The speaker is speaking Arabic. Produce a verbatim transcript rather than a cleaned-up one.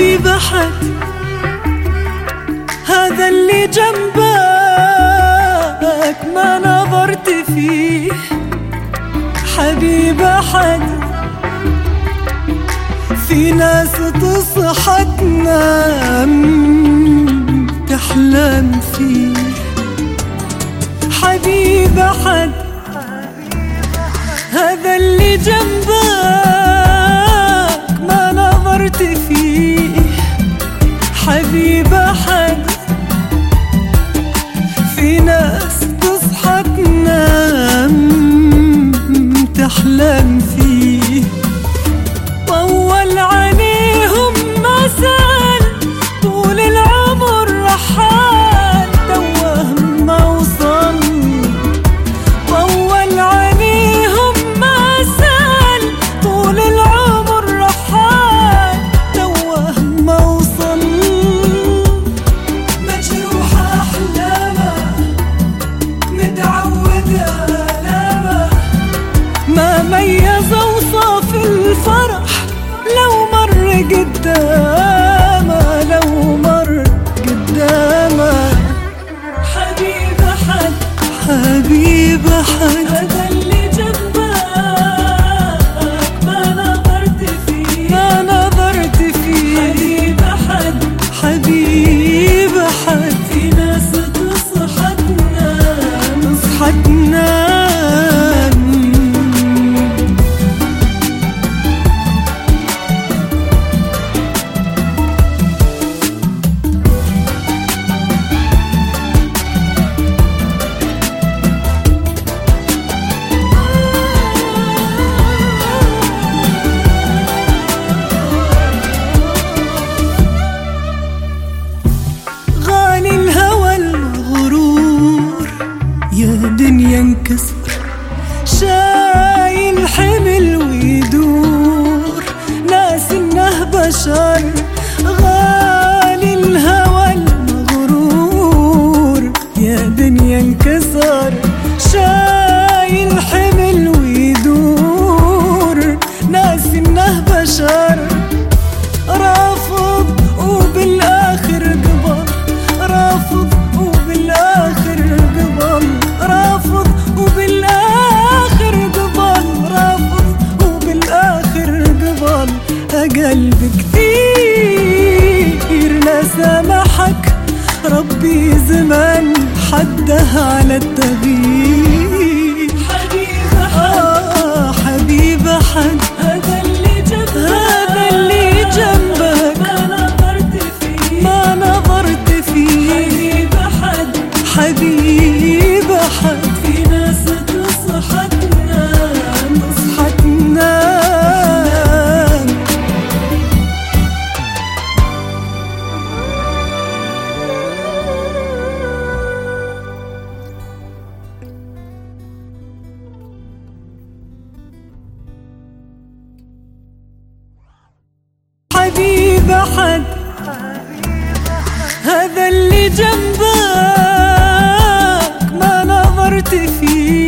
حبيب أحد هذا اللي جنبك ما نظرت فيه. حبيب أحد في ناس تصحى تنام تحلم فيه. حبيب أحد هذا اللي جنبك ما نظرت فيه. حبيب أحد في ناس تصحى تنام تحلم فيه. طول عليهم ما سال طول العمر رحال توه ما وصل. طول عليهم ما سال طول العمر رحال توه ما وصل. مجروحة أحلامه متعودة آلامه ما ميز وصف الفرح لو مر قدامه لو مر قدامه. حبيب أحد حبيب أحد هذا اللي جنبك ما نظرت فيه ما نظرت فيه. حبيب أحد حبيب أحد في ناس تصحى تنام تصحى تنام. يا دنيا انكسر شايل حمل ويدور ناس انه بشر. غالي الهوى المغرور يا دنيا انكسر شايل حمل ويدور ناس انه بشر. رافض وبالاخر قبل رافض وبالاخر قبل رافض وبالآخر قبل رافض وبالآخر قبل. قلب كثير لا سامحك ربي زمان حده على التغيير. حبيب أحد آه حبيب أحد هذا اللي جنبك هذا اللي جنبك ما نظرت فيه ما نظرت فيه. حبيب أحد حبيب أحد في ناس تصحى تنام تصحى تنام. حبيب أحد هذا اللي جنبك ما نظرت فيه.